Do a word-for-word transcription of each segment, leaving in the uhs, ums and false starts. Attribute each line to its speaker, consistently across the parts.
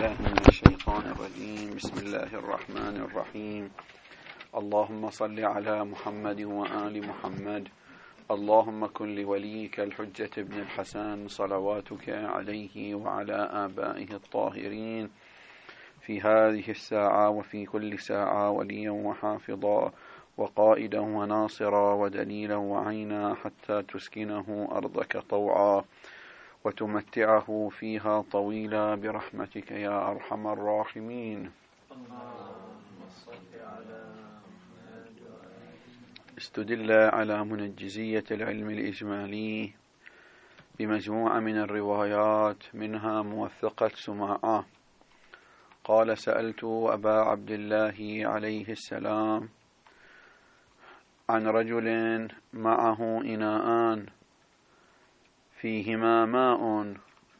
Speaker 1: بالله من الشيطان الرجيم. بسم الله الرحمن الرحيم. اللهم صل على محمد وآل محمد. اللهم كن لوليك الحجة ابن الحسن صلواتك عليه وعلى آبائه الطاهرين في هذه الساعة وفي كل ساعة وليا وحافظا وقائدا وناصرا ودليلا وعينا حتى تسكنه أرضك طوعا وتمتعه فيها طويلا برحمتك يا أرحم الراحمين. استدل على منجزية العلم الإجمالي بمجموعة من الروايات منها موثقة سماعة. قال: سألت أبا عبد الله عليه السلام عن رجل معه إناءان فيهما ماء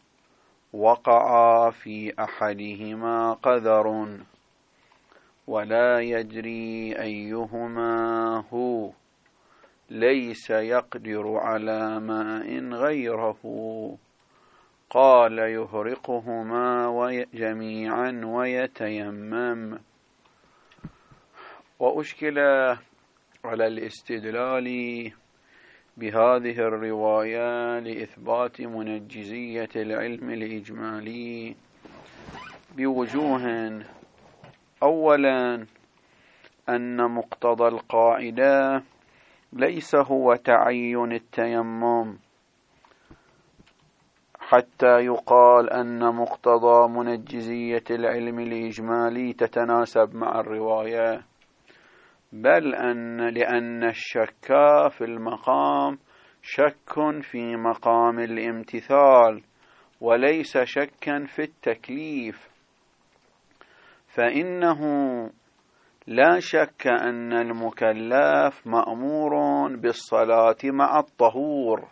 Speaker 1: وقع في أحدهما قذر ولا يدري أيهما هو، ليس يقدر على ماء غيره. قال: يهرقهما جميعا ويتيمم. وأشكل على الاستدلال بهذه الرواية لإثبات منجزية العلم الإجمالي بوجوه. أولا، أن مقتضى القاعدة ليس هو تعين التيمم حتى يقال أن مقتضى منجزية العلم الإجمالي تتناسب مع الرواية، بل أن لأن الشك في المقام شك في مقام الامتثال وليس شكا في التكليف، فإنه لا شك أن المكلف مأمور بالصلاة مع الطهور،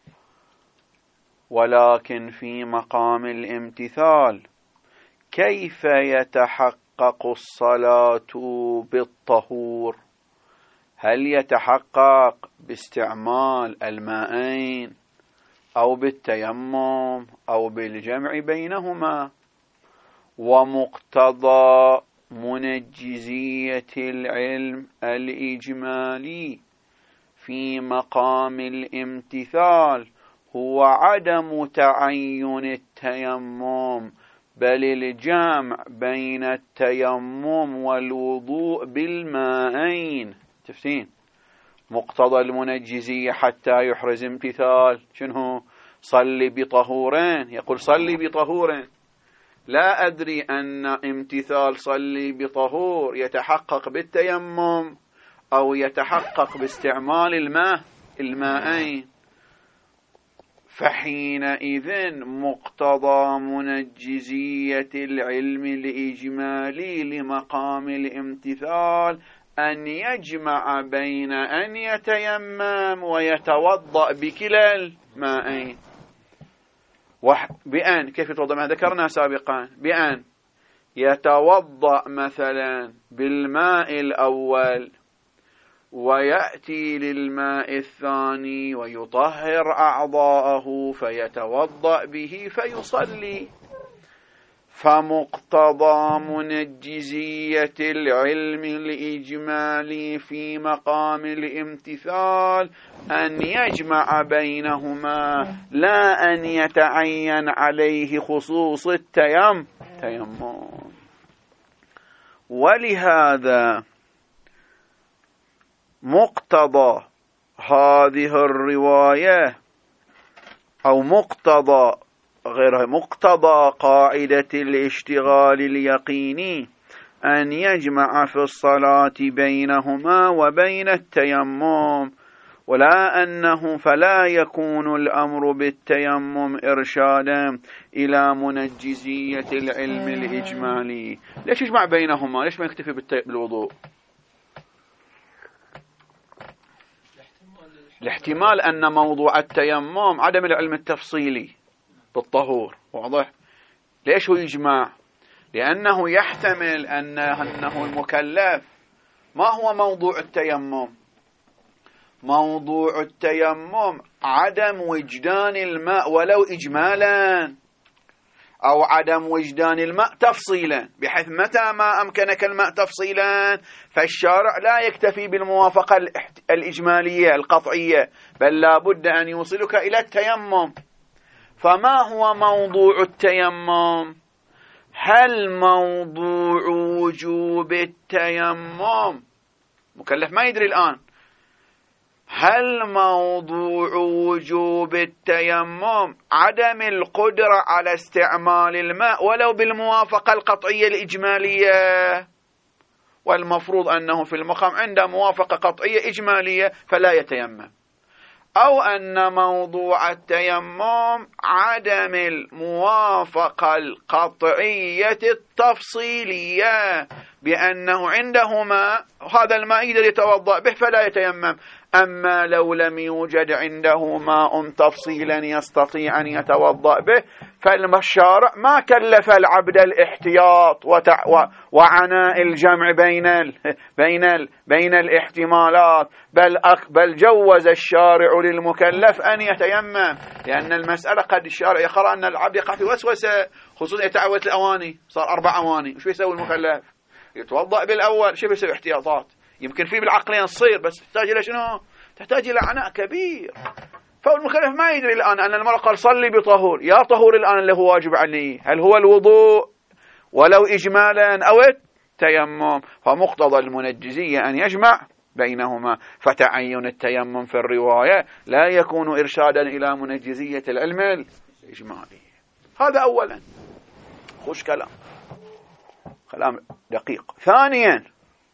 Speaker 1: ولكن في مقام الامتثال كيف يتحقق الصلاة بالطهور؟ هل يتحقق باستعمال الماءين أو بالتيمم أو بالجمع بينهما؟ ومقتضى منجزية العلم الإجمالي في مقام الامتثال هو عدم تعين التيمم، بل الجمع بين التيمم والوضوء بالماءين. تفسين مقتضى المنجزية حتى يحرز امتثال شنو؟ صلي بطهورين. يقول صلي بطهورين، لا أدري أن امتثال صلي بطهور يتحقق بالتيمم أو يتحقق باستعمال الماء الماءين. فحينئذ مقتضى منجزية العلم الإجمالي لمقام الامتثال أن يجمع بين أن يتيمم ويتوضأ بكلا الماءين. بأن كيف يتوضأ؟ ما ذكرنا سابقا، بأن يتوضأ مثلا بالماء الأول ويأتي للماء الثاني ويطهر أعضاءه فيتوضأ به فيصلي. فمقتضى منجزية العلم الإجمالي في مقام الامتثال أن يجمع بينهما، لا أن يتعين عليه خصوص التيمم. ولهذا مقتضى هذه الرواية أو مقتضى غير مقتضى قاعدة الاشتغال اليقيني أن يجمع في الصلاة بينهما وبين التيمم، ولا أنه فلا يكون الأمر بالتيمم إرشادا إلى منجزية العلم الإجمالي. ليش يجمع بينهما؟ ليش ما يكتفي بالوضوء؟ الاحتمال أن موضوع التيمم عدم العلم التفصيلي بالطهور، واضح؟ ليش هو يجمع؟ لأنه يحتمل أن أنه المكلف ما هو موضوع التيمم؟ موضوع التيمم عدم وجدان الماء ولو إجمالا، أو عدم وجدان الماء تفصيلا، بحيث متى ما أمكنك الماء تفصيلا فالشارع لا يكتفي بالموافقة الإجمالية القطعية، بل لا بد أن يوصلك إلى التيمم. فما هو موضوع التيمم؟ هل موضوع وجوب التيمم، مكلف ما يدري الآن، هل موضوع وجوب التيمم عدم القدرة على استعمال الماء ولو بالموافقة القطعية الإجمالية؟ والمفروض أنه في المقام عنده موافقة قطعية إجمالية فلا يتيمم، أو أن موضوع التيمم عدم الموافقة القطعية التفصيلية، بأنه عنده ماء هذا الماء يقدر يتوضأ به فلا يتيمم. أما لو لم يوجد عنده ماء تفصيلا يستطيع أن يتوضأ به، فالشارع ما كلف العبد الاحتياط وعناء الجمع بين ال بين ال بين الاحتمالات، بل بل جوز الشارع للمكلف أن يتيمم، لأن المسألة قد الشارع يقرأ أن العبد يقع في وسوسة، خصوصا يتعود الأواني، صار أربع أواني، وش يسوي المكلف؟ يتوضأ بالأول، شو بيسوي؟ احتياطات يمكن في بالعقلين تصير، بس تحتاج إلى شنو؟ تحتاج إلى عناء كبير. فالمكلف ما يدري الآن أن المرء قال صلي بطهور، يا طهور الآن اللي هو واجب عليه هل هو الوضوء ولو إجمالا أو التيمم؟ فمقتضى المنجزية أن يجمع بينهما، فتعين التيمم في الرواية لا يكون إرشادا إلى منجزية العلم الإجمالي. هذا أولا، خوش كلام، كلام دقيق. ثانيا،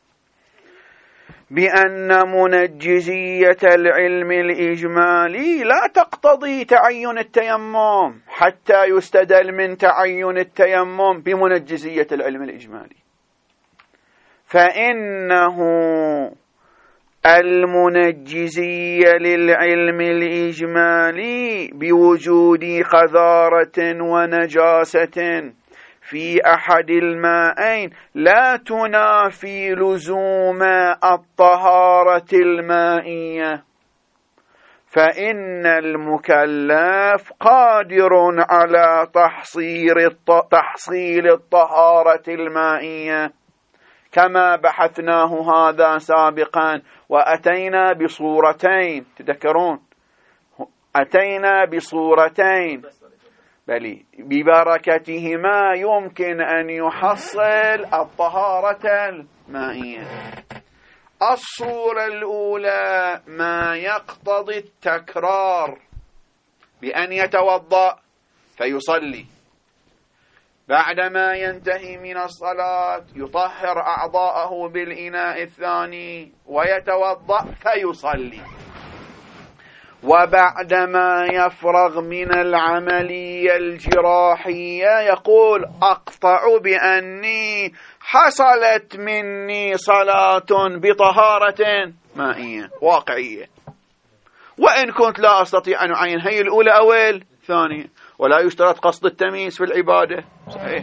Speaker 1: بأن منجزية العلم الإجمالي لا تقتضي تعين التيمم حتى يستدل من تعين التيمم بمنجزية العلم الإجمالي، فإنه المنجزية للعلم الإجمالي بوجود قذارة ونجاسة في أحد المائين لا تنافي لزوم الطهارة المائية، فإن المكلف قادر على تحصيل تحصيل الطهارة المائية، كما بحثناه هذا سابقا، وأتينا بصورتين، تذكرون أتينا بصورتين بل ببركتهما يمكن أن يحصل الطهارة المائية. الصورة الأولى ما يقتضي التكرار، بأن يتوضأ فيصلي، بعدما ينتهي من الصلاة يطهر أعضاءه بالإناء الثاني ويتوضأ فيصلي، وبعدما يفرغ من العملية الجراحية يقول أقطع بأني حصلت مني صلاة بطهارة مائية واقعية، وإن كنت لا أستطيع أن أعين هي الأولى أو الثانية، ولا يشترط قصد التمييز في العبادة، صحيح.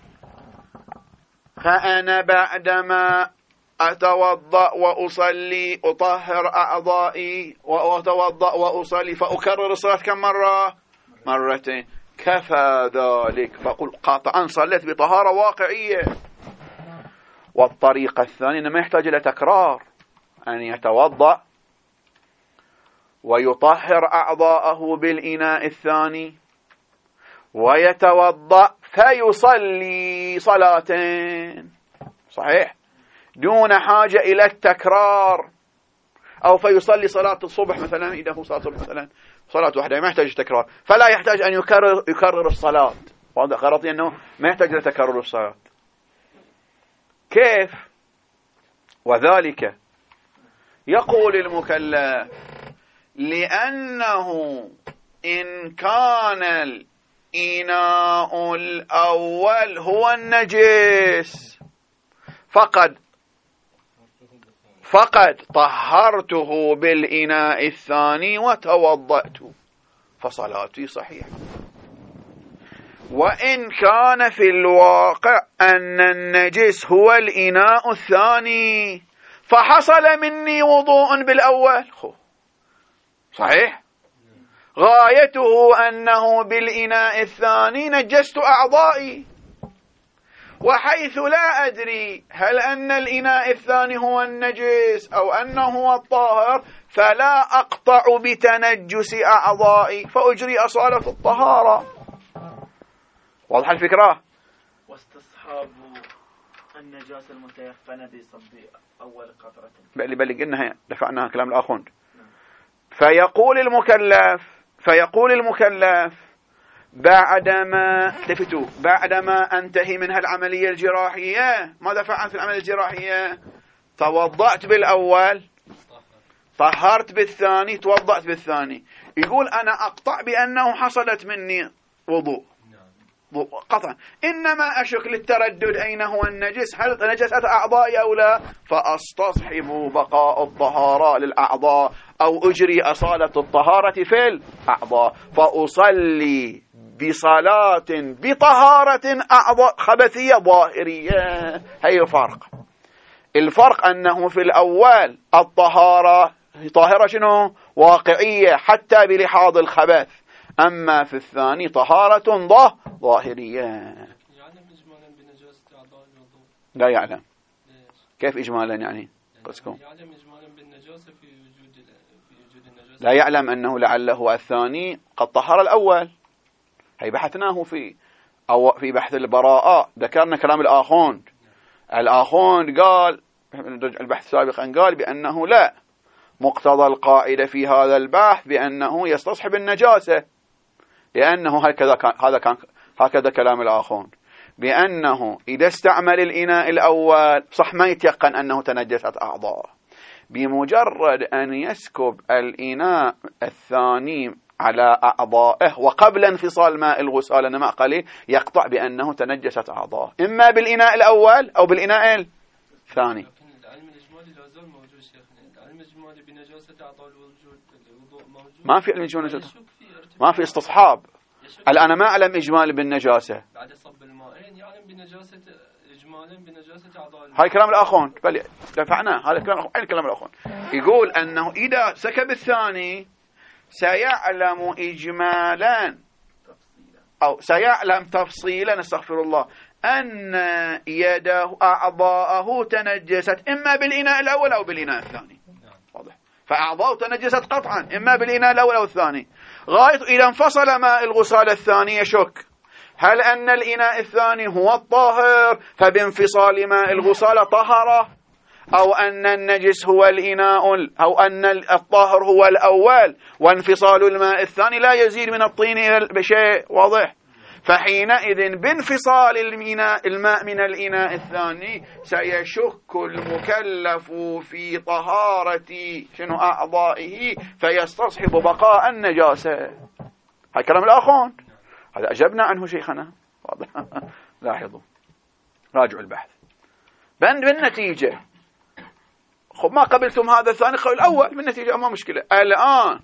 Speaker 1: فأنا بعدما أتوضأ وأصلي أطهر أعضائي وأتوضأ وأصلي فأكرر الصلاة كم مرة؟ مرتين، كفى ذلك، فقل قاطعا صليت بطهارة واقعية. والطريقة الثانية ما يحتاج إلى تكرار، أن يتوضأ ويطهر أعضاءه بالإناء الثاني ويتوضأ فيصلي صلاتين، صحيح، دون حاجة إلى التكرار. أو فيصلي صلاة الصبح مثلا، إذا هو صلاة الصبح مثلا صلاة واحدة ما يحتاج تكرار، فلا يحتاج أن يكرر يكرر الصلاة، وهذا غلطي أنه ما يحتاج إلى تكرر الصلاة. كيف؟ وذلك يقول المكلف لأنه إن كان الإناء الأول هو النجس فقد فقد طهرته بالإناء الثاني وتوضأت فصلاتي صحيحة. وإن كان في الواقع أن النجس هو الإناء الثاني فحصل مني وضوء بالأول، صحيح، غايته أنه بالإناء الثاني نجست أعضائي، وحيث لا أدري هل أن الإناء الثاني هو النجس أو أنه هو الطاهر، فلا أقطع بتنجس أعضائي فأجري أصالة الطهارة. واضح الفكرة؟
Speaker 2: واستصحاب النجاسة المتيقنة بصب أول قطرة.
Speaker 1: بل بل قلنا دفعناها كلام الآخون. فيقول المكلف فيقول المكلف بعدما التفتوا بعدما أنتهي من هالعملية الجراحية، ماذا فعلت في العملية الجراحية؟ توضأت بالأول، طهرت بالثاني، توضأت بالثاني. يقول أنا أقطع بأنه حصلت مني وضوء قطعا، إنما أشك للتردد أين هو النجس، هل نجست أعضائي أو لا، فأستصحب بقاء الطهارة للأعضاء أو أجري أصالة الطهارة في الأعضاء، فأصلي بصلاة بطهارة أعضاء خبثية ظاهرية. هي الفرق. الفرق أنه في الأول الطهارة طاهرة شنو؟ واقعية حتى بلحاظ الخبث، أما في الثاني طهارة ظاهرية.
Speaker 3: يعلم إجمالا بنجاسة أعضاء الوضوء؟
Speaker 1: لا يعلم. كيف إجمالا يعني؟ قصكم
Speaker 3: يعلم إجمالا بالنجاسة في وجود في وجود النجاسة،
Speaker 1: لا يعلم أنه لعله الثاني قد طهر الأول. هي بحثناه في أو في بحث البراءة، ذكرنا كلام الآخون. الآخون قال البحث سابقا قال بأنه لا، مقتضى القاعدة في هذا البحث بأنه يستصحب النجاسة، لأنه هكذا كان هذا كان هكذا كلام الآخون، بأنه إذا استعمل الإناء الأول صح ما يتيقن أنه تنجست أعضاء، بمجرد أن يسكب الإناء الثاني على أعضائه وقبل انفصال ماء الغسالة أن ماء قليل يقطع بأنه تنجست أعضاء، إما بالإناء الأول أو بالإناء الثاني.
Speaker 3: لكن العلم الإجمالي لا زال موجود شيخنا، العلم الإجمالي بنجاسة أعضاء الوضوء موجود.
Speaker 1: ما في علم إجمالي، ما في استصحاب. الآن ما أعلم إجمالي بالنجاسة،
Speaker 3: بعد صب الماءين يعلم بنجاسة إجمالا بنجاسة أعضاء.
Speaker 1: هاي كلام الآخون، بل دفعناه هذا كلام أي كلام الآخون. يقول أنه إذا سكب الثاني سيعلم إجمالا أو سيعلم تفصيلا استغفر الله أن يده أعضاءه تنجست إما بالإناء الأول أو بالإناء الثاني. واضح؟ فأعضاءه تنجست قطعا إما بالإناء الأول أو الثاني. غاية إذا انفصل ماء الغسالة الثاني يشك هل أن الإناء الثاني هو الطاهر فبانفصال ماء الغسالة طهره، أو أن النجس هو الإناء، أو أن الطاهر هو الأول وانفصال الماء الثاني لا يزيد من الطين إلى بشيء. واضح؟ فحينئذ بانفصال الماء من الإناء الثاني سيشك المكلف في طهارة شنو أعضائه فيستصحب بقاء النجاسة. هذا كلام الآخون، هذا أجبنا عنه شيخنا. واضح؟ لاحظوا راجعوا البحث. بالنتيجة خب ما قبلتم هذا الثاني خلوا الأول، بالنتيجة ما مشكلة. الآن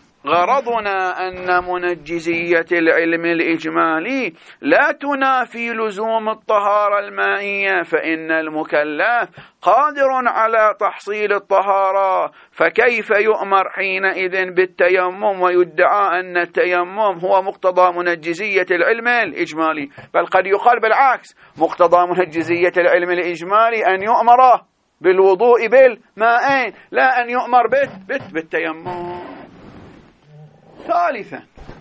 Speaker 1: غرضنا أن منجزية العلم الإجمالي لا تنافي لزوم الطهارة المائية، فإن المكلف قادر على تحصيل الطهارة، فكيف يؤمر حينئذ بالتيمم ويدعى أن التيمم هو مقتضى منجزية العلم الإجمالي؟ بل قد يقال بالعكس، مقتضى منجزية العلم الإجمالي أن يؤمر بالوضوء بالماءين لا أن يؤمر بت بالتيمم. ثالثا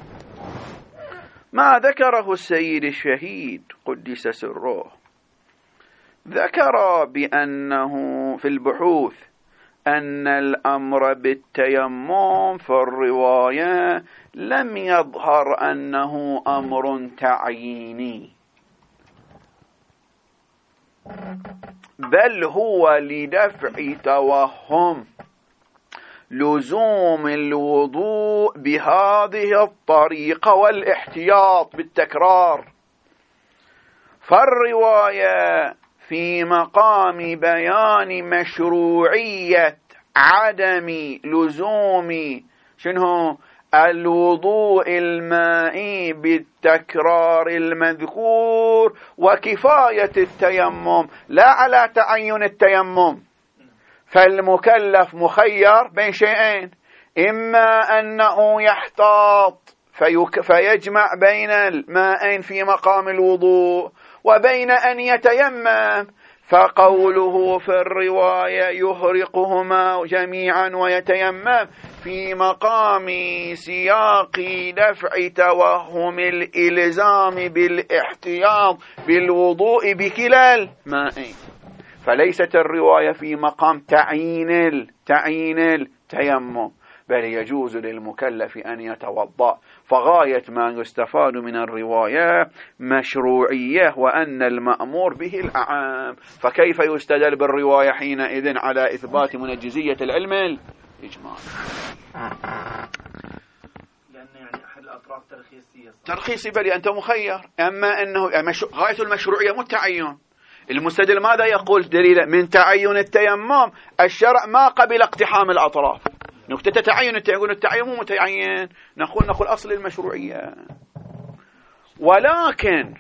Speaker 1: ما ذكره السيد الشهيد قدس سره، ذكر بأنه في البحوث أن الأمر بالتيمم في الرواية لم يظهر أنه أمر تعييني، بل هو لدفع توهم لزوم الوضوء بهذه الطريقة والاحتياط بالتكرار. فالرواية في مقام بيان مشروعية عدم لزوم شنو الوضوء المائي بالتكرار المذكور وكفاية التيمم لا على تعين التيمم. فالمكلف مخير بين شيئين، إما أنه يحتاط فيك فيجمع بين الماءين في مقام الوضوء وبين أن يتيمم، فقوله في الرواية يهرقهما جميعا ويتيمم في مقام سياق دفع توهم الإلزام بالاحتياط بالوضوء بكلا الماءين، فليست الرواية في مقام تعيين تعيين التيمم، بل يجوز للمكلف أن يتوضأ. فغاية ما يستفاد من الرواية مشروعية وأن المأمور به الأعام، فكيف يستدل بالرواية حينئذ على إثبات منجزية العلم الإجمالي؟
Speaker 2: لأن يعني أحد الأطراف ترخيصية
Speaker 1: ترخيصي، بل أنت مخير. أما أنه غاية المشروعية متعين. المستدل ماذا يقول دليل من تعين التيمم؟ الشرع ما قبل اقتحام الأطراف. نكتة تعين يقول التعين متعين، نقول نقول أصل المشروعية. ولكن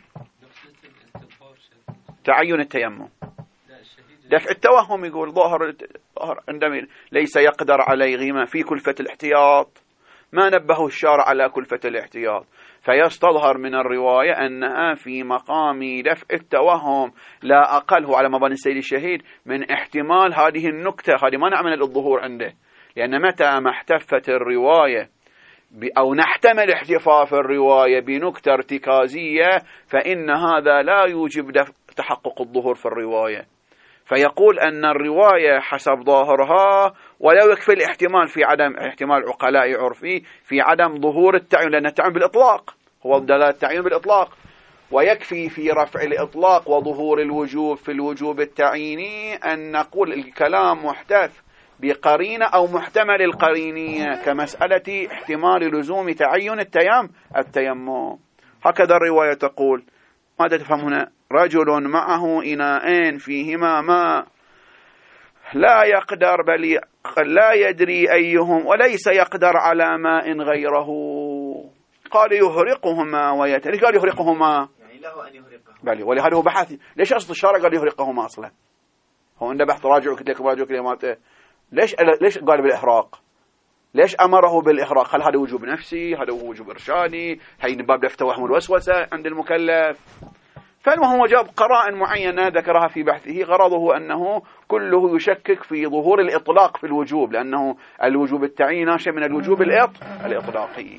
Speaker 1: تعين التيمم دفع التوهم، يقول ظاهر عندما ليس يقدر عليهما في كلفة الاحتياط، ما نبه الشارع على كلفة الاحتياط، فيستظهر من الرواية أنها في مقام دفع التوهم لا أقله على مباني السيد الشهيد من احتمال هذه النكتة. هذه ما نعمل الظهور عنده، لأن متى ما احتفت الرواية أو نحتمل احتفاف الرواية بنكتة ارتكازية فإن هذا لا يوجب تحقق الظهور في الرواية، فيقول أن الرواية حسب ظاهرها ولا يكفي الاحتمال في عدم احتمال عقلاء عرفي في عدم ظهور التعيين، لأن التعيين بالإطلاق هو دلالة التعيين بالإطلاق، ويكفي في رفع الإطلاق وظهور الوجوب في الوجوب التعييني أن نقول الكلام محتف بقرينة أو محتمل القرينية كمسألة احتمال لزوم تعين التيم التيمم. هكذا الرواية تقول. ماذا تفهم هنا؟ رجل معه إناءين فيهما ماء لا يقدر بل لا يدري أيهم وليس يقدر على ماء غيره، قال يهرقهما ويتري قال يهرقهما
Speaker 2: يعني له أن يهرقهما،
Speaker 1: بل ولهذا هو بحث. ليش أصل الشارع قال يهرقهما أصلا؟ هو عنده بحث راجعوا كتلك راجعوا كلماته. ليش ليش قال بالإحراق؟ ليش أمره بالإحراق؟ هل هذا وجوب نفسي؟ هذا وجوب إرشادي؟ هي باب دفع توهم الوسوسة عند المكلف؟ فالمهم هو جاب قرائن معينة ذكرها في بحثه، غرضه أنه كله يشكك في ظهور الإطلاق في الوجوب، لأنه الوجوب التعيين ناشئ من الوجوب الإطلاقي.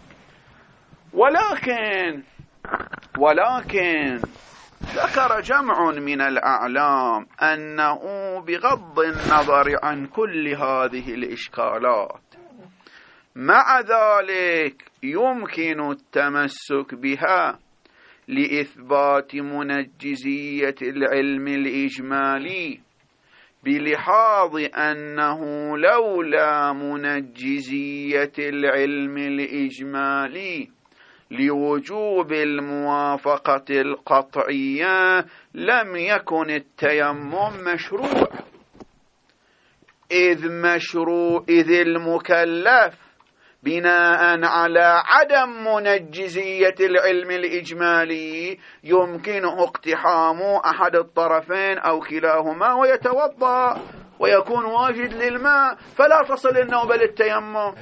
Speaker 1: ولكن ولكن ذكر جمع من الأعلام أنه بغض النظر عن كل هذه الإشكالات مع ذلك يمكن التمسك بها لإثبات منجزية العلم الإجمالي، بلحاظ أنه لولا منجزية العلم الإجمالي لوجوب الموافقة القطعية لم يكن التيمم مشروع، إذ مشروع إذ المكلف بناء على عدم منجزية العلم الإجمالي يمكنه اقتحام أحد الطرفين أو كلاهما ويتوضأ ويكون واجد للماء فلا تصل النوبة للتيمم.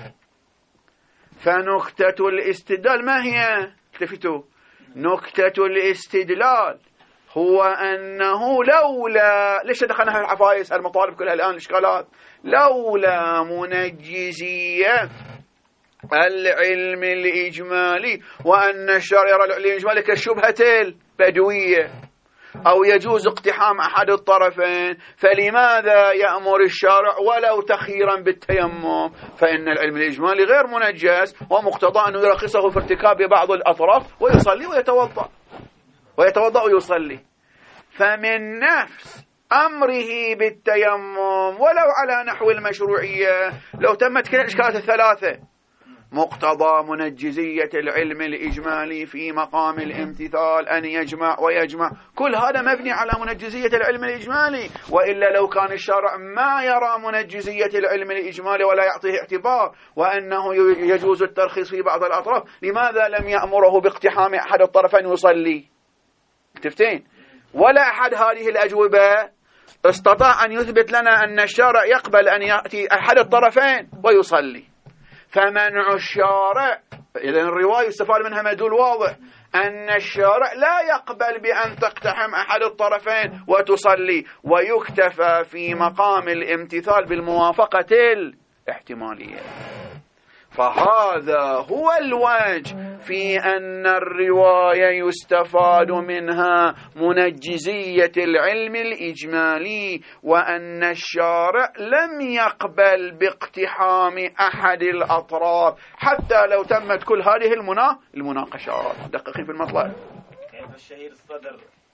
Speaker 1: فنكتة الاستدلال ما هي؟ التفتوا، نكتة الاستدلال هو أنه لولا، ليش دخلنا في الحفايز المطالب كلها الآن الإشكالات، لولا منجزية العلم الإجمالي وأن الشرع يرى العلم الإجمالي كالشبهة البدوية أو يجوز اقتحام أحد الطرفين، فلماذا يأمر الشارع ولو تخييرا بالتيمم؟ فإن العلم الإجمالي غير منجز ومقتضى أنه يرخصه في ارتكاب بعض الأطراف ويصلي ويتوضأ ويتوضأ ويصلي. فمن نفس أمره بالتيمم ولو على نحو المشروعية لو تمت كل الإشكالات الثلاثة، مقتضى منجزية العلم الإجمالي في مقام الامتثال أن يجمع ويجمع، كل هذا مبني على منجزية العلم الإجمالي. وإلا لو كان الشارع ما يرى منجزية العلم الإجمالي ولا يعطيه اعتبار وأنه يجوز الترخيص في بعض الأطراف، لماذا لم يأمره باقتحام أحد الطرفين يصلي؟ تفتين؟ ولا أحد هذه الأجوبة استطاع أن يثبت لنا أن الشارع يقبل أن يأتي أحد الطرفين ويصلي. فمنع الشارع، إذن الرواية يستفاد منها مدلول واضح أن الشارع لا يقبل بأن تقتحم أحد الطرفين وتصلي، ويكتفى في مقام الامتثال بالموافقة الاحتمالية. فهذا هو الوجه في أن الرواية يستفاد منها منجزية العلم الإجمالي، وأن الشارع لم يقبل باقتحام أحد الأطراف حتى لو تمت كل هذه المنا... المناقشات. دقيقين في المطلب.
Speaker 2: كيف الشهير الصدر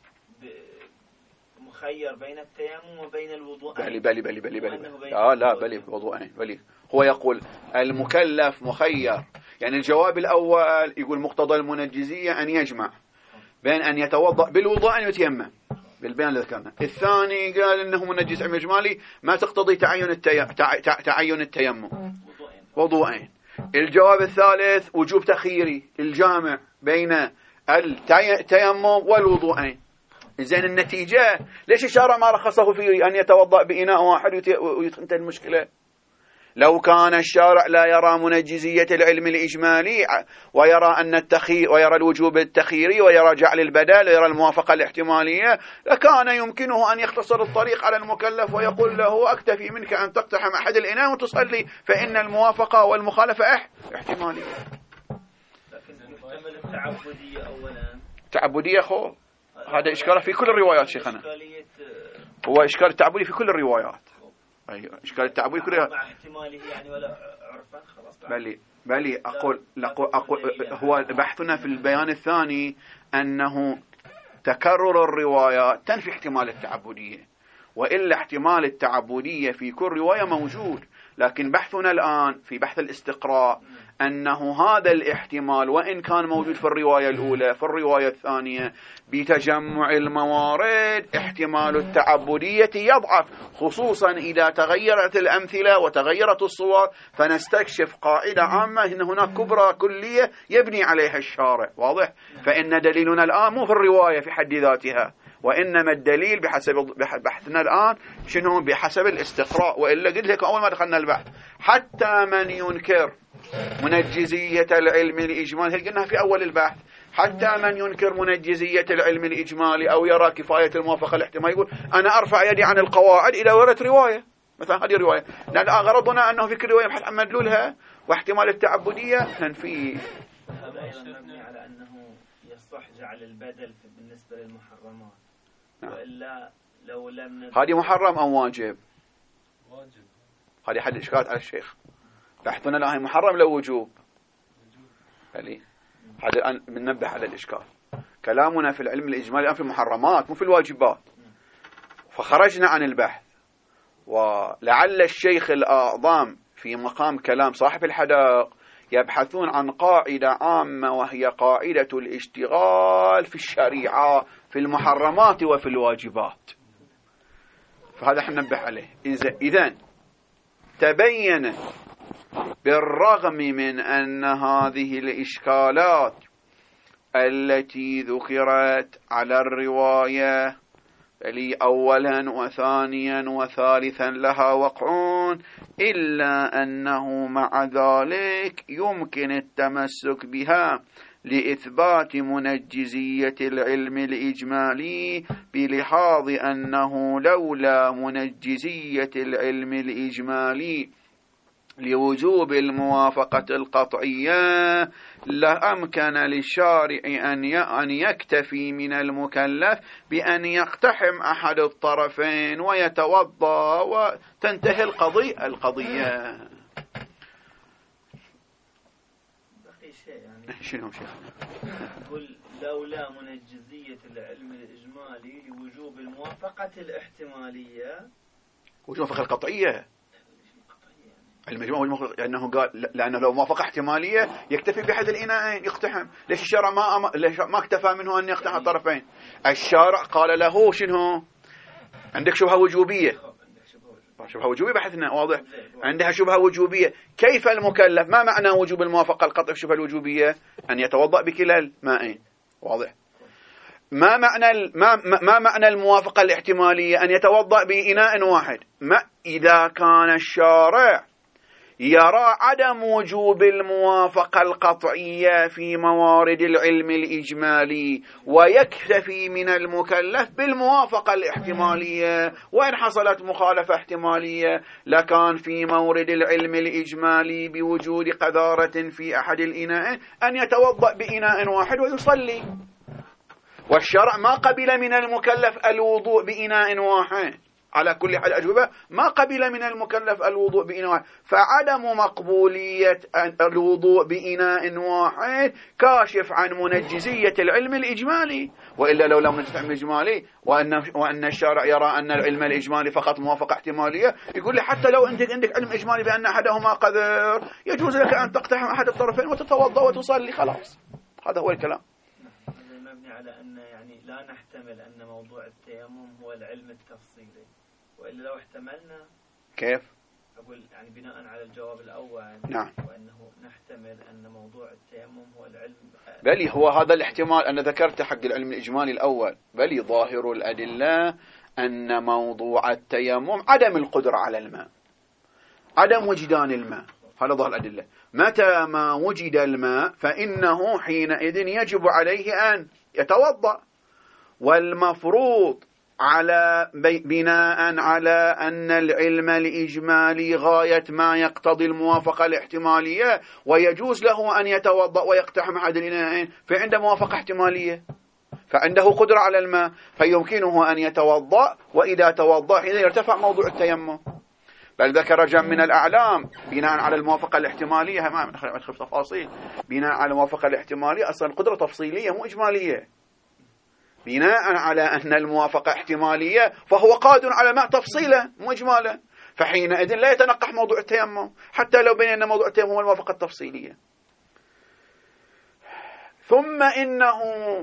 Speaker 2: مخير بين التيمم وبين الوضوءين؟
Speaker 1: بلي بلي بلي بلي بلي آه لا بلي وضوءين بلي. هو يقول المكلف مخير، يعني الجواب الأول يقول مقتضى المنجزية أن يجمع بين أن يتوضأ بالوضوء أن يتيمم بالبيان اللي ذكرنا. الثاني قال إنه منجز علم إجمالي ما تقتضي تعين التي... تع... تع... تعين التيمم وضوءين. الجواب الثالث وجوب تخييري الجامع بين التيمم والوضوءين. زين النتيجة ليش الشارع ما رخصه في أن يتوضأ بإناء واحد وينتهي المشكلة؟ لو كان الشارع لا يرى منجزية العلم الإجمالي ويرى أن التخيير ويرى الوجوب التخييري ويرى جعل البدل ويرى الموافقة الاحتمالية، لكان يمكنه أن يختصر الطريق على المكلف ويقول له أكتفي منك أن تقتحم أحد الإناء وتصلي، فإن الموافقة والمخالفة احتمالية.
Speaker 2: لكن يحتمل التعبدية أولا.
Speaker 1: تعبدية خو هذا إشكال في كل الروايات شيخنا، هو إشكال التعبدي في كل الروايات. أيوة إشكال التعبدي كل
Speaker 2: مع احتماله يعني ولا عرفا خلاص.
Speaker 1: بلي بلي أقول أقول, أقول هو بحثنا في البيان الثاني أنه تكرر الروايات تنفي احتمال التعبدية، وإلا احتمال التعبدية في كل رواية موجود، لكن بحثنا الآن في بحث الاستقراء أنه هذا الاحتمال وإن كان موجود في الرواية الأولى في الرواية الثانية بتجمع الموارد احتمال التعبدية يضعف، خصوصا إذا تغيرت الأمثلة وتغيرت الصور، فنستكشف قاعدة عامة إن هناك كبرى كلية يبني عليها الشارع. واضح؟ فإن دليلنا الآن مو في الرواية في حد ذاتها، وإنما الدليل بحسب بحثنا الآن شنو؟ بحسب الاستقراء. وإلا قلت لك أول ما دخلنا البحث حتى من ينكر منجزية العلم الإجمالي، قلنا في أول البحث، حتى من ينكر منجزية العلم الإجمالي أو يرى كفاية الموافقة الاحتمالية يقول أنا أرفع يدي عن القواعد إذا وردت رواية مثلا هذه الرواية، لأن غرضنا أنه في كل رواية بحث عن مدلولها واحتمال التعبدية ننفيه.
Speaker 2: هذا أيضا مبني على أنه يصح جعل البدل بالنسبة للمحرمات. نعم. وإلا لو لم
Speaker 1: هذه محرم أو واجب؟
Speaker 3: واجب.
Speaker 1: هذه حد إشكالات على الشيخ. بحثنا الآن محرم لو وجوب. هذه هذا الآن بننبه على الإشكال. كلامنا في العلم الإجمالي الآن في المحرمات مو في الواجبات، فخرجنا عن البحث. ولعل الشيخ الأعظم في مقام كلام صاحب الحدائق يبحثون عن قاعدة عامة وهي قاعدة الاشتغال في الشريعة في المحرمات وفي الواجبات، فهذا حننبه عليه. إذن تبين بالرغم من أن هذه الإشكالات التي ذكرت على الرواية لي أولا وثانيا وثالثا لها وقعون، إلا أنه مع ذلك يمكن التمسك بها لإثبات منجزية العلم الإجمالي، بلحاظ أنه لولا منجزية العلم الإجمالي لوجوب الموافقة القطعية لأمكن للشارع أن يكتفي من المكلف بأن يقتحم أحد الطرفين ويتوضأ وتنتهي القضية القضية.
Speaker 2: بقي شيء يعني
Speaker 1: شنو شيخنا؟
Speaker 2: قل لولا منجزية العلم الإجمالي لوجوب الموافقة الاحتمالية.
Speaker 1: وجوب الموافقة القطعية المجموع لأنه قال لأنه لو موافقة احتمالية يكتفي بأحد الإناءين يقتحم. ليش الشارع ما أم... ليش ما اكتفى منه أن يقتحم الطرفين؟ الشارع قال له شنو؟ عندك شبهة وجوبية، شبهة وجوبية بحثنا واضح، عندها شبهة وجوبية. كيف المكلف؟ ما معنى وجوب الموافقة القطع في الشبهة الوجوبية؟ أن يتوضأ بكلا المائين. واضح. ما معنى ما ما معنى الموافقة الاحتمالية؟ أن يتوضأ بإناء واحد. ما إذا كان الشارع يرى عدم وجوب الموافقة القطعية في موارد العلم الإجمالي ويكتفي من المكلف بالموافقة الاحتمالية، وإن حصلت مخالفة احتمالية لكان في مورد العلم الإجمالي بوجود قذارة في أحد الإناء أن يتوضأ بإناء واحد ويصلي. والشرع ما قبل من المكلف الوضوء بإناء واحد، على كل حال الأجوبة ما قبل من المكلف الوضوء بإناء واحد، فعدم مقبولية الوضوء بإناء واحد كاشف عن منجزية العلم الإجمالي. وإلا لو لم نجد العلم الإجمالي وأن, وأن الشارع يرى أن العلم الإجمالي فقط موافقة احتمالية، يقول لي حتى لو أنت عندك علم إجمالي بأن أحدهما قذر يجوز لك أن تقتحم أحد الطرفين وتتوضأ وتصلي، خلاص. هذا هو الكلام.
Speaker 2: مبني على أن يعني لا نحتمل أن موضوع التيمم هو العلم التفصيلي، وإلا لو احتملنا
Speaker 1: كيف؟
Speaker 2: أقول يعني بناء على الجواب الأول
Speaker 1: نعم،
Speaker 2: وأنه نحتمل أن موضوع التيمم هو العلم.
Speaker 1: بل هو هذا الاحتمال أنا ذكرت حق العلم الإجمالي الأول، بل ظاهر الأدلة أن موضوع التيمم عدم القدرة على الماء، عدم وجدان الماء، هذا ظاهر الأدلة. متى ما وجد الماء فإنه حينئذ يجب عليه أن يتوضأ. والمفروض على بناء على أن العلم الإجمالي غاية ما يقتضي الموافقة الاحتمالية ويجوز له أن يتوضأ ويقتحم أحد الإناءين، فعند موافقة احتمالية فعنده قدرة على الماء فيمكنه أن يتوضأ، وإذا توضأ حين يرتفع موضوع التيمم. بل ذكر جمع من الأعلام بناء على الموافقة الاحتمالية، ما ندخل في تفاصيل، بناء على الموافقة الاحتمالية أصلا قدرة تفصيلية مو إجمالية، بناء على أن الموافقة احتمالية فهو قادر على ماء تفصيلا مو إجمالا، فحينئذ لا يتنقح موضوع التيمم حتى لو بين أن موضوع التيمم هو الموافقة التفصيلية. ثم إنه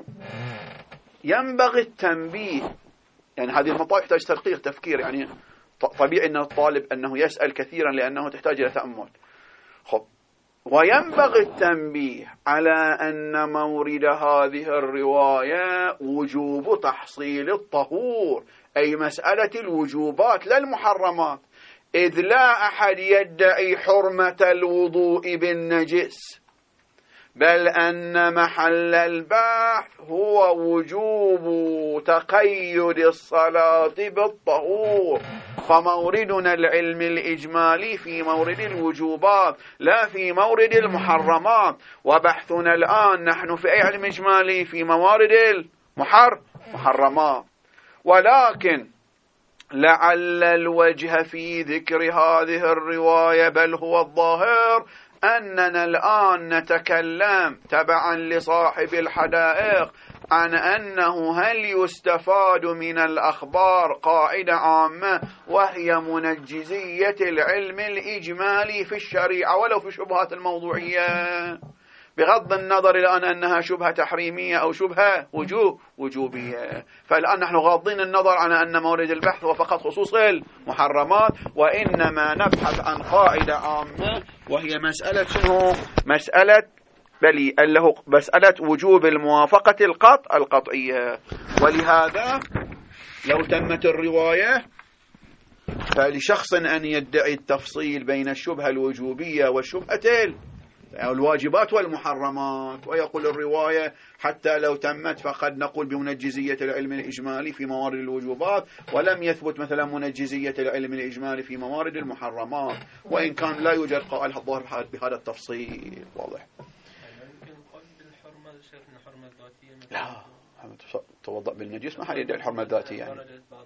Speaker 1: ينبغي التنبيه، يعني هذه المطالب تحتاج تدقيق تفكير، يعني طبيعي أن الطالب أنه يسأل كثيرا لأنه تحتاج إلى تأمل. خب، وينبغي التنبيه على أن مورد هذه الرواية وجوب تحصيل الطهور، أي مسألة الوجوبات لا المحرمات، إذ لا أحد يدعي حرمة الوضوء بالنجس، بل أن محل البحث هو وجوب تقيد الصلاة بالطهور، فموردنا العلم الإجمالي في مورد الوجوبات لا في مورد المحرمات، وبحثنا الآن نحن في أي علم إجمالي؟ في موارد المحرمات. ولكن لعل الوجه في ذكر هذه الرواية بل هو الظاهر أننا الآن نتكلم تبعا لصاحب الحدائق عن أنه هل يستفاد من الأخبار قاعدة عامة وهي منجزية العلم الإجمالي في الشريعة ولو في شبهات الموضوعية، بغض النظر الآن أنها شبهة تحريمية أو شبهة وجوب وجوبية. فالآن نحن غاضين النظر عن أن مورد البحث هو فقط خصوص المحرمات، وإنما نبحث عن قاعدة عامة وهي مسألة شنو؟ مسألة بلي اللي مسألة وجوب الموافقة القطع القطعية. ولهذا لو تمت الرواية فلشخص أن يدعي التفصيل بين الشبهة الوجوبية والشبهة الواجبات والمحرمات، ويقول الرواية حتى لو تمت فقد نقول بمنجزية العلم الإجمالي في موارد الوجوبات، ولم يثبت مثلا منجزية العلم الإجمالي في موارد المحرمات، وإن كان لا يوجد قائل الظاهر بهذا التفصيل. واضح؟ لا، توضأ بالنجس ما حد يدعي الحرمة الذاتية، يعني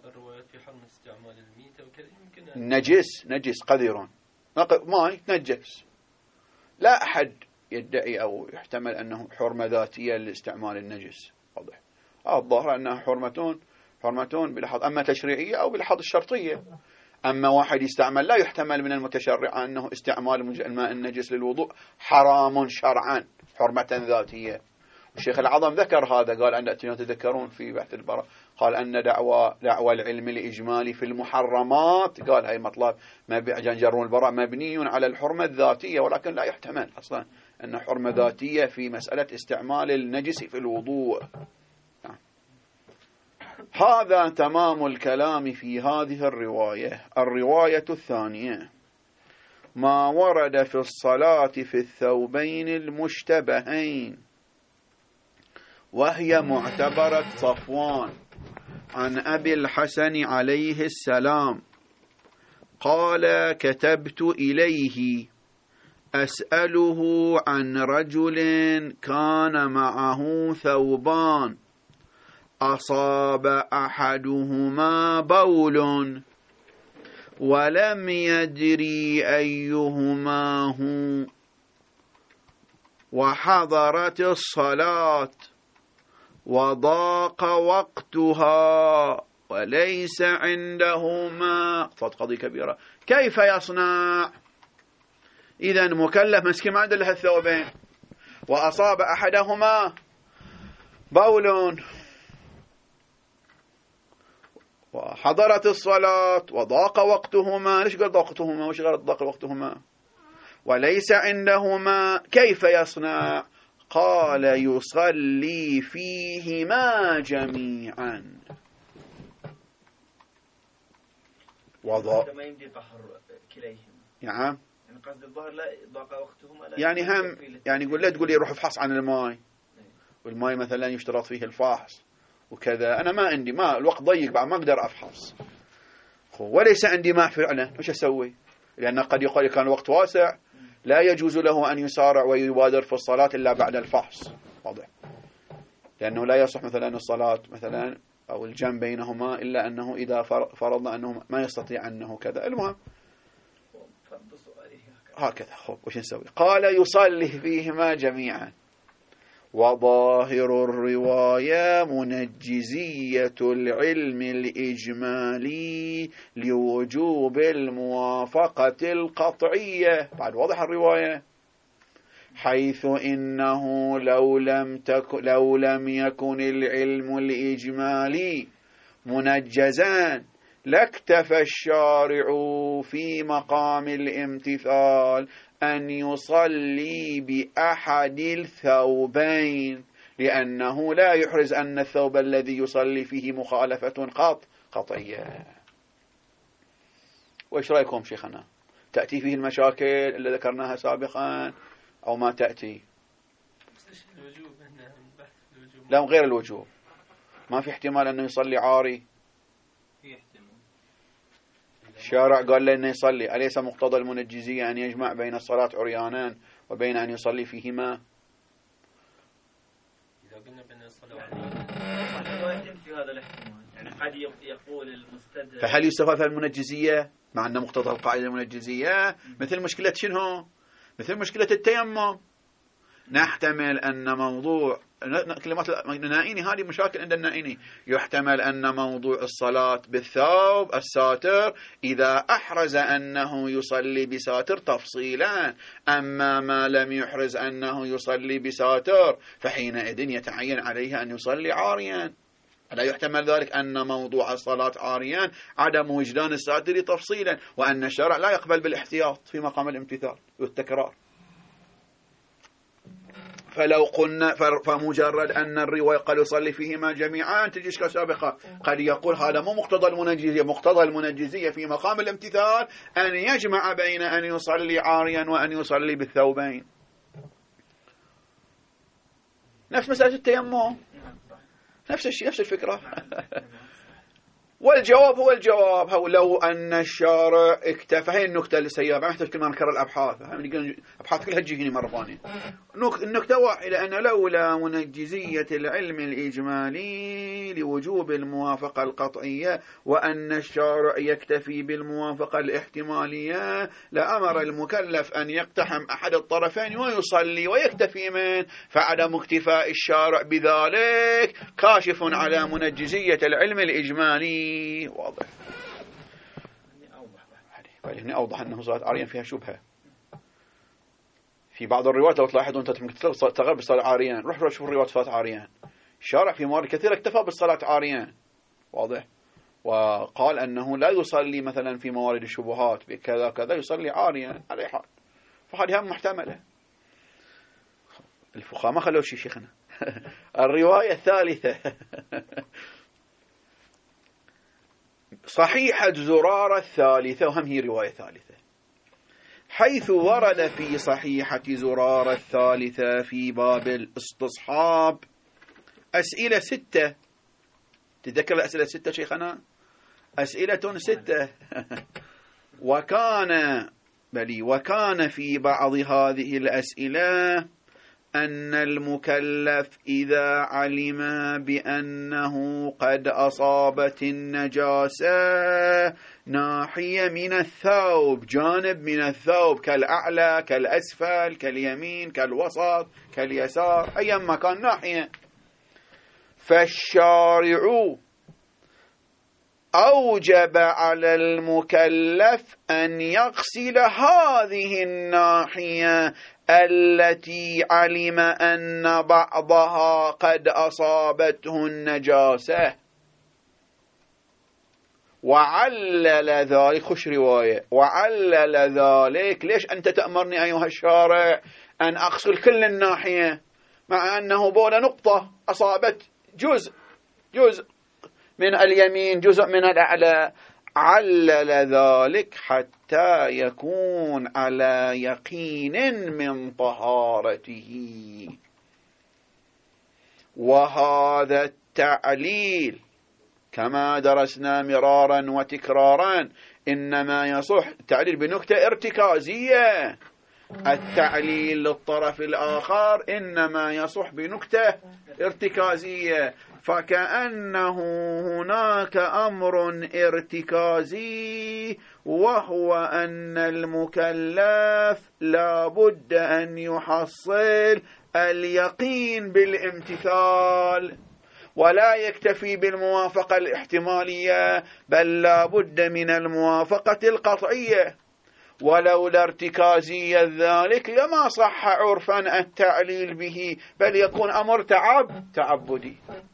Speaker 1: نجس نجس قذر ما يتنجس، لا أحد يدعي أو يحتمل أنه حرمة ذاتية لاستعمال النجس. واضح؟ آه الظاهر أنها حرمتون حرمتون بلحظ أما تشريعية أو بلحظ الشرطية. أما واحد يستعمل لا يحتمل من المتشرع أنه استعمال الماء النجس للوضوء حرام شرعا حرمة ذاتية. الشيخ العظم ذكر هذا، قال أن تذكرون في بحث البراء قال أن دعوى دعوى العلم الإجمالي في المحرمات، قال هاي مطلب جنجر البراء مبني على الحرمة الذاتية، ولكن لا يحتمل أصلا أن حرمة ذاتية في مسألة استعمال النجس في الوضوء. هذا تمام الكلام في هذه الرواية. الرواية الثانية ما ورد في الصلاة في الثوبين المشتبهين، وهي معتبرة صفوان عن أبي الحسن عليه السلام قال: كتبت إليه أسأله عن رجل كان معه ثوبان أصاب أحدهما بول ولم يدري أيهما هو، وحضرت الصلاة وضاق وقتها وليس عنده ماء. قضية كبيرة. كيف يصنع؟ إذا مكلف مسكين ما عنده إلا الثوبين، وأصاب أحدهما بول وحضرت الصلاة وضاق وقتهما. ليش قال ضاق وقتهما؟ وش غير ضاق وقتهما؟ وليس عندهما. كيف يصنع؟ قال: يصلي فيهما جميعا.
Speaker 2: وضاق ما يمدي طهر كليهما.
Speaker 1: نعم.
Speaker 2: يعني قصد الظهر لا ضاق وقتهما لا
Speaker 1: يعني هم يعني يقول لا تقول لي روح افحص عن الماء، والماء مثلا يشترط فيه الفحص وكذا، أنا ما عندي ماء، الوقت ضيق بعد ما أقدر أفحص، وليس عندي ماء فعلا، وش أسوي؟ لأن قد يقول كان الوقت واسع لا يجوز له أن يسارع ويبادر في الصلاة إلا بعد الفحص. واضح؟ لأنه لا يصح مثلا الصلاة مثلا أو الجمع بينهما إلا أنه إذا فرضنا أنه ما يستطيع أنه كذا. المهم هكذا. خب وش نسوي؟ قال: يصلي فيهما جميعا. وظاهر الرواية منجزية العلم الإجمالي لوجوب الموافقة القطعية. بعد واضح الرواية، حيث إنه لو لم تكن لو لم يكن العلم الإجمالي منجزا لاكتفى الشارع في مقام الامتثال أن يصلي بأحد الثوبين، لأنه لا يحرز أن الثوب الذي يصلي فيه مخالفة قط قطعية. وإيش رأيكم شيخنا؟ تأتي فيه المشاكل اللي ذكرناها سابقا أو ما تأتي؟ لا، غير الوجوب. ما في احتمال أنه يصلي عاري؟ الشارع قال له أنه يصلي، أليس مقتضى المنجزية أن يجمع بين الصلاة عريانان وبين أن يصلي فيهما؟
Speaker 3: إذا قلنا بين الصلاة عريانان
Speaker 2: في هذا الاحتمال، يعني قد يقول المستدل.
Speaker 1: فهل يستفاد المنجزية مع أن مقتضى القاعدة المنجزية مثل مشكلة شنو؟ مثل مشكلة التيمم. نحتمل أن موضوع كلمات النائيني، هذه مشاكل عند النائيني، يحتمل أن موضوع الصلاة بالثوب الساتر إذا أحرز أنه يصلي بساتر تفصيلا، أما ما لم يحرز أنه يصلي بساتر فحينئذ يتعين عليه أن يصلي عاريا. لا يحتمل ذلك أن موضوع الصلاة عاريا عدم وجدان الساتر تفصيلا، وأن الشرع لا يقبل بالاحتياط في مقام الامتثال والتكرار. فلو قلنا فمجرد أن الرواية قال يصلي فيهما جميعا تجيش كسابقة، قد يقول هذا مو مقتضى المنجزية. مقتضى المنجزية في مقام الامتثال أن يجمع بين أن يصلي عاريا وأن يصلي بالثوبين. نفس مسألة التيمم، نفس الشيء، نفس الفكرة. والجواب هو الجواب هو لو أن الشارع اكتفى. هي النكتة اللي سيئة، ما نحتاج كل ما نكرر الأبحاث، أبحاث كلها تجيني مرة ثانية. النكتة واحدة، أن لولا منجزية العلم الإجمالي لوجوب الموافقة القطعية وأن الشارع يكتفي بالموافقة الاحتمالية لأمر المكلف أن يقتحم أحد الطرفين ويصلي ويكتفي منه، فعدم اكتفاء الشارع بذلك كاشف على منجزية العلم الإجمالي. واضح. هنا أوضح أنه صلاة عاريا فيها شبهة. في بعض الروايات لو تلاحظون أنت تغير بالصلاة عاريان، روح روح شوف الروايات صلاة عاريان. الشارع في موارد كثيرة اكتفى بالصلاة عاريان. واضح. وقال أنه لا يصلي مثلا في موارد الشبهات بكذا كذا، يصلي عاريان على حال. فهذه هم محتملة. الفقهاء ما خلوا شيء شيخنا. الرواية الثالثة صحيحة زرارة الثالثة، وهم هي رواية ثالثة، حيث ورد في صحيحة زرارة الثالثة في باب الاستصحاب أسئلة ستة. تذكر الأسئلة ستة شيخنا؟ أسئلة ستة. وكان بلي وكان في بعض هذه الأسئلة أن المكلف إذا علم بأنه قد أصابت النجاسة ناحية من الثوب، جانب من الثوب، كالأعلى كالأسفل كاليمين كالوسط كاليسار، أي مكان ناحية، فالشارع أوجب على المكلف أن يغسل هذه الناحية التي علم أن بعضها قد أصابته النجاسة، وعلل ذلك، خش رواية، وعلل ذلك، ليش أنت تأمرني أيها الشارع أن أغسل كل الناحية مع أنه بول نقطة أصابت جزء جزء من اليمين جزء من الأعلى؟ علل ذلك حتى يكون على يقين من طهارته. وهذا التعليل كما درسنا مرارا وتكرارا إنما يصح التعليل بنكتة ارتكازية، التعليل للطرف الآخر إنما يصح بنكتة ارتكازية، فكأنه هناك أمر ارتكازي، وهو أن المكلف لا بد أن يحصل اليقين بالامتثال، ولا يكتفي بالموافقة الاحتمالية، بل لا بد من الموافقة القطعية. ولولا ارتكازية ذلك لما صح عرفا التعليل به، بل يكون أمر تعب تعبدي.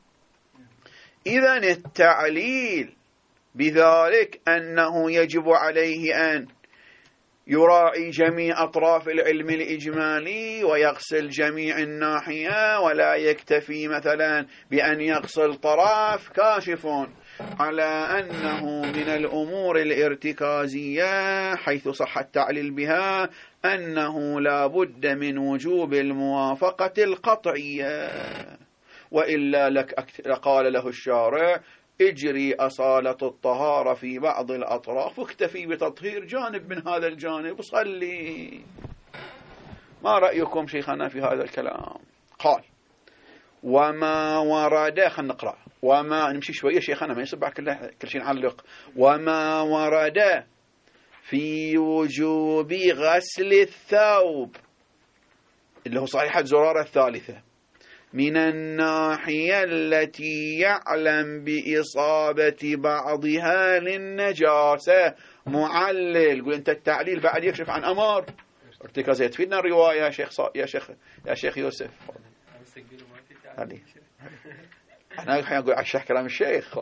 Speaker 1: إذن التعليل بذلك أنه يجب عليه أن يراعي جميع أطراف العلم الإجمالي ويغسل جميع الناحية، ولا يكتفي مثلا بأن يغسل طرف كاشف، على أنه من الأمور الارتكازية حيث صح التعليل بها أنه لا بد من وجوب الموافقة القطعية، وإلا لك قال له الشارع اجري أصالة الطهارة في بعض الأطراف واكتفي بتطهير جانب من هذا الجانب صلي. ما رأيكم شيخنا في هذا الكلام؟ قال وما ورد، خلينا نقرأ، وما نمشي شوية شيخنا ما يصبح كل كل شيء نعلق. وما ورد في وجوب غسل الثوب اللي هو صحيحة زرارة الثالثة من الناحية التي يعلم بإصابة بعضها للنجاسة معلل. قل أنت التعليل بعد يكشف عن أمر ارتكازية. تفيدنا الرواية يا شيخ صا... يا شيخ يا شيخ يوسف. هذه أنا الحين أقول عشان كلام الشيخ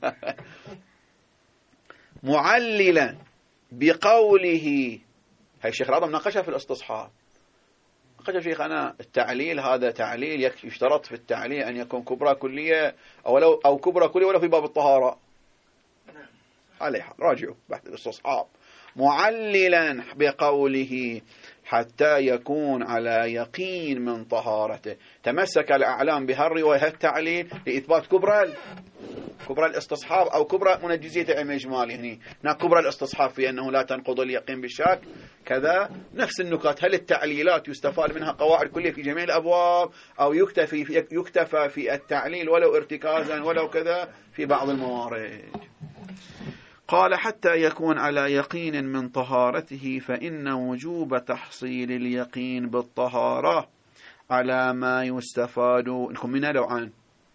Speaker 1: معللا بقوله. هاي الشيخ العظم ناقشها في الاستصحاب. ناقش شيخ أنا التعليل هذا تعليل يشترط في التعليل أن يكون كبرى كلية أو لو أو كبرى كلية ولا في باب الطهارة. عليه راجعوا بعد الاستصحاب. معللا بقوله حتى يكون على يقين من طهارته. تمسك الأعلام بهالرواية التعليل لإثبات كبرى كبرى الاستصحاب أو كبرى منجزية العلم الإجمالي. هنا هناك كبرى الاستصحاب في أنه لا تنقض اليقين بالشك. كذا نفس النكات. هل التعليلات يستفاد منها قواعد كلية في جميع الأبواب أو يكتفي في يكتفى في التعليل ولو ارتكازا ولو كذا في بعض الموارد؟ قال حتى يكون على يقين من طهارته، فإن وجوب تحصيل اليقين بالطهارة على ما يستفاد من نوعان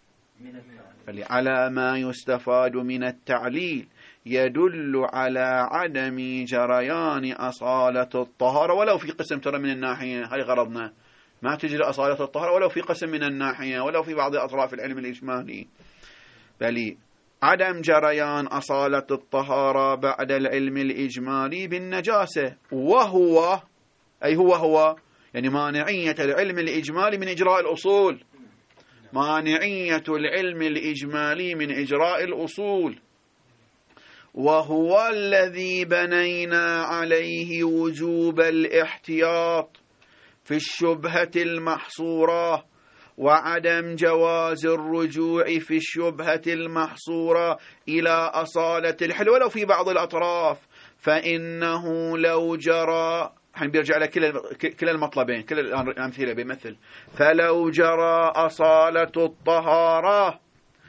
Speaker 1: على ما يستفاد من التعليل يدل على عدم جريان أصالة الطهارة ولو في قسم ترى من الناحية. هاي غرضنا، ما تجري أصالة الطهارة ولو في قسم من الناحية ولو في بعض أطراف العلم الإجمالي، بل عدم جريان أصالة الطهارة بعد العلم الإجمالي بالنجاسة، وهو أي هو هو يعني مانعية العلم الإجمالي من إجراء الأصول. مانعية العلم الإجمالي من إجراء الأصول. وهو الذي بنينا عليه وجوب الاحتياط في الشبهة المحصورة وعدم جواز الرجوع في الشبهة المحصورة إلى أصالة الحل ولو في بعض الأطراف، فإنه لو جرى حين بيرجع على كلا المطلبين كلا الأمثلة بمثل فلو جرى أصالة الطهارة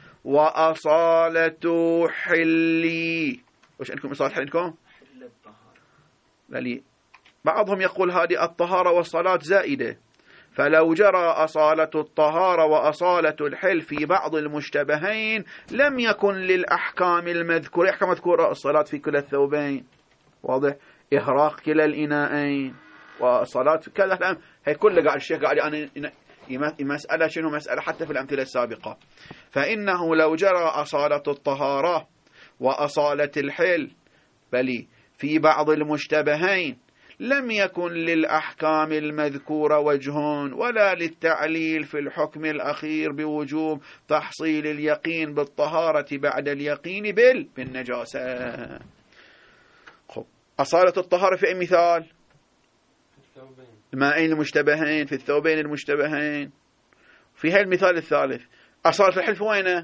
Speaker 1: وأصالة حلي. وش عندكم أصالة حل عندكم؟
Speaker 2: حل الطهارة.
Speaker 1: للي بعضهم يقول هذه الطهارة والصلاة زائدة، فلو جرى أصالة الطهارة وأصالة الحل في بعض المشتبهين لم يكن للأحكام المذكورة. أحكام مذكورة الصلاة في كلا الثوبين، واضح، إهراق كلا الإناءين، والصلاة في كذا الأمر. هي كل قاعد الشيخ قاعد أنا مسألة شنو مسألة حتى في الأمثلة السابقة. فإنه لو جرى أصالة الطهارة وأصالة الحل بل في بعض المشتبهين لم يكن للأحكام المذكورة وجه ولا للتعليل في الحكم الأخير بوجوب تحصيل اليقين بالطهارة بعد اليقين بال بالنجاسة. خب أصالة الطهارة في أي مثال؟ الماءين المشتبهين، في الثوبين المشتبهين. في هاي المثال الثالث أصالة الحل في وينه؟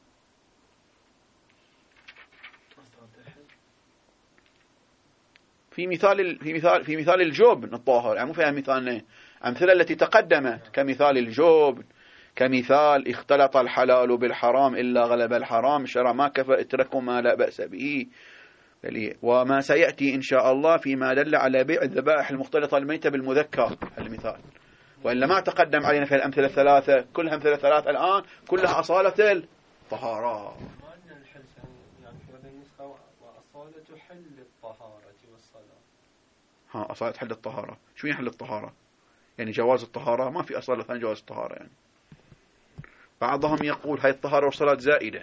Speaker 1: في مثال في مثال في مثال الجبن الطاهر، يعني مو فيها مثالين، أمثلة التي تقدمت كمثال الجبن، كمثال اختلط الحلال بالحرام إلا غلب الحرام، شرع ما كفى اتركوا ما لا بأس به. وما سيأتي إن شاء الله فيما دل على بيع الذبائح المختلطة الميتة بالمذكر المثال، وإلا ما تقدم علينا في الأمثلة الثلاثة، كلها أمثلة ثلاثة الآن كلها أصالة الطهارة.
Speaker 3: حل الطهارة والصلاة.
Speaker 1: ها أصالة حل الطهارة، شو يعني حل الطهارة؟ يعني جواز الطهارة، ما في أصالة ثانية جواز الطهارة. يعني بعضهم يقول هاي الطهارة والصلاة زائدة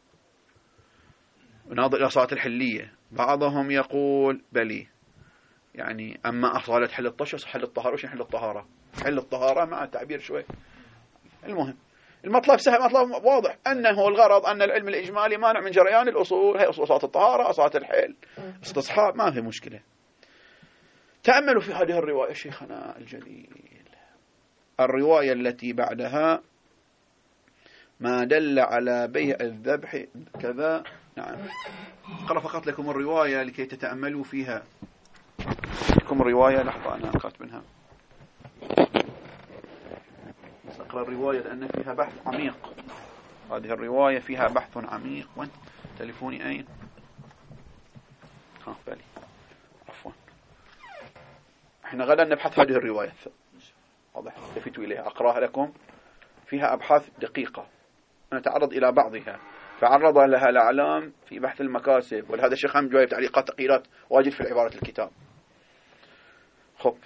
Speaker 1: وناظر إلى صلاة الحلية، بعضهم يقول بلي يعني أما أصالة حل الطشس حل الطهارة. وش حل الطهارة؟ حل الطهارة مع تعبير شوي. المهم المطلب سهل، مطلب واضح أنه الغرض أن العلم الإجمالي مانع من جريان الأصول، هي أصول صلاة الطهارة أصالة الحل استصحاب، ما في مشكلة. تأملوا في هذه الرواية شيخنا الجليل، الرواية التي بعدها ما دل على بيع الذبح كذا. نعم أقرأ فقط لكم الرواية لكي تتأملوا فيها. لكم الرواية، لحظة أنا أخذت منها، أقرأ الرواية لأن فيها بحث عميق. هذه الرواية فيها بحث عميق. وين تليفوني أين؟ ها بالي، عفوا. احنا غدا نبحث هذه الرواية، واضح، التفتوا إليها، أقرأها لكم، فيها أبحاث دقيقة نتعرض إلى بعضها. فعرض لها الأعلام في بحث المكاسب، ولهذا الشيخ هم جايب تعليقات تقيلات واجد في عبارة الكتاب. خب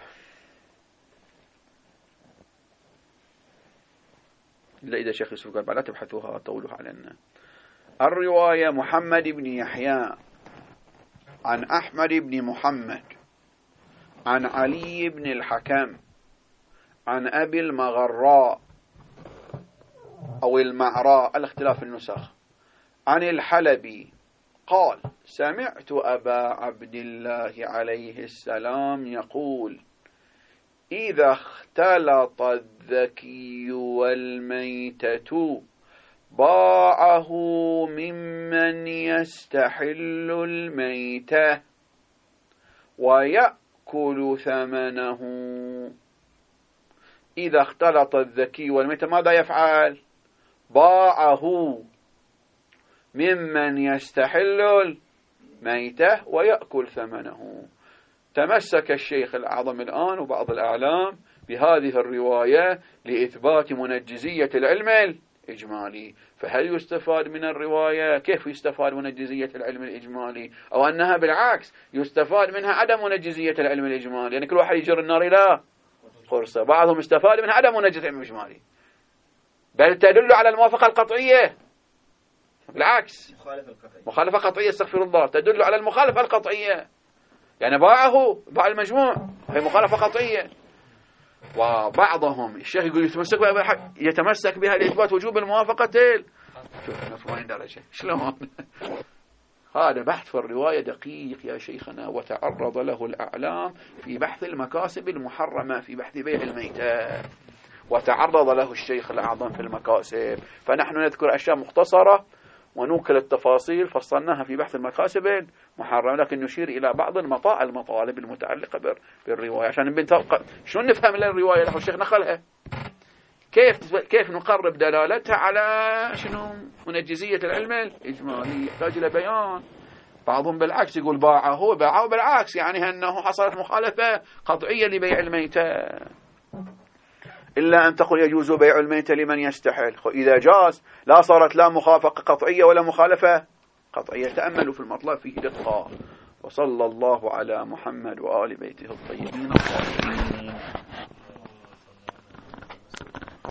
Speaker 1: إلا إذا شيخ يوسف قال لا تبحثوها طولوها علينا. الرواية محمد بن يحيى عن أحمد بن محمد عن علي بن الحكم عن أبي المغراء أو المعراء الاختلاف النسخ عن الحلبي قال سمعت أبا عبد الله عليه السلام يقول إذا اختلط الذكي والميتة باعه ممن يستحل الميتة ويأكل ثمنه. إذا اختلط الذكي والميتة ماذا يفعل؟ باعه ممن يستحل الميتة ويأكل ثمنه. تمسك الشيخ الأعظم الآن وبعض الأعلام بهذه الرواية لإثبات منجزية العلم الإجمالي. فهل يستفاد من الرواية؟ كيف يستفاد منجزية العلم الإجمالي؟ أو أنها بالعكس يستفاد منها عدم منجزية العلم الإجمالي؟ يعني كل واحد يجر النار إلى قرصة. بعضهم استفاد منها عدم منجزية العلم الإجمالي، بل تدل على الموافقة القطعية. بالعكس مخالفة قطعية، استغفر الله، تدل على المخالفة القطعية. يعني باعه باع المجموع، هي مخالفة قطعية. وبعضهم الشيخ يقول يتمسك بها يتمسك بها لإثبات وجوب الموافقة. شوف وين درجة شلون هذا بحث في الرواية دقيق يا شيخنا، وتعرض له الأعلام في بحث المكاسب المحرمة، في بحث بيع الميتة، وتعرض له الشيخ الأعظم في المكاسب. فنحن نذكر أشياء مختصرة ونوكل التفاصيل فصلناها في بحث المكاسب المحرمة، لكن نشير إلى بعض المطالب المطالب المتعلقة بالرواية عشان نبين شو نفهم الرواية له الشيخ نقلها، كيف كيف نقرب دلالتها على شنو منجزية العلم الإجمالي. يحتاج إلى بيان. بعضهم بالعكس يقول باعه باعه بالعكس، يعني أنه حصلت مخالفة قطعية لبيع الميتة، إلا أن تقول يجوز بيع الميتة لمن يستحل. إذا جاز لا صارت لا موافقة قطعية ولا مخالفة قطعية. تأملوا في المطلب فيه دقة. وصلى الله على محمد وآل بيته الطيبين الطاهرين.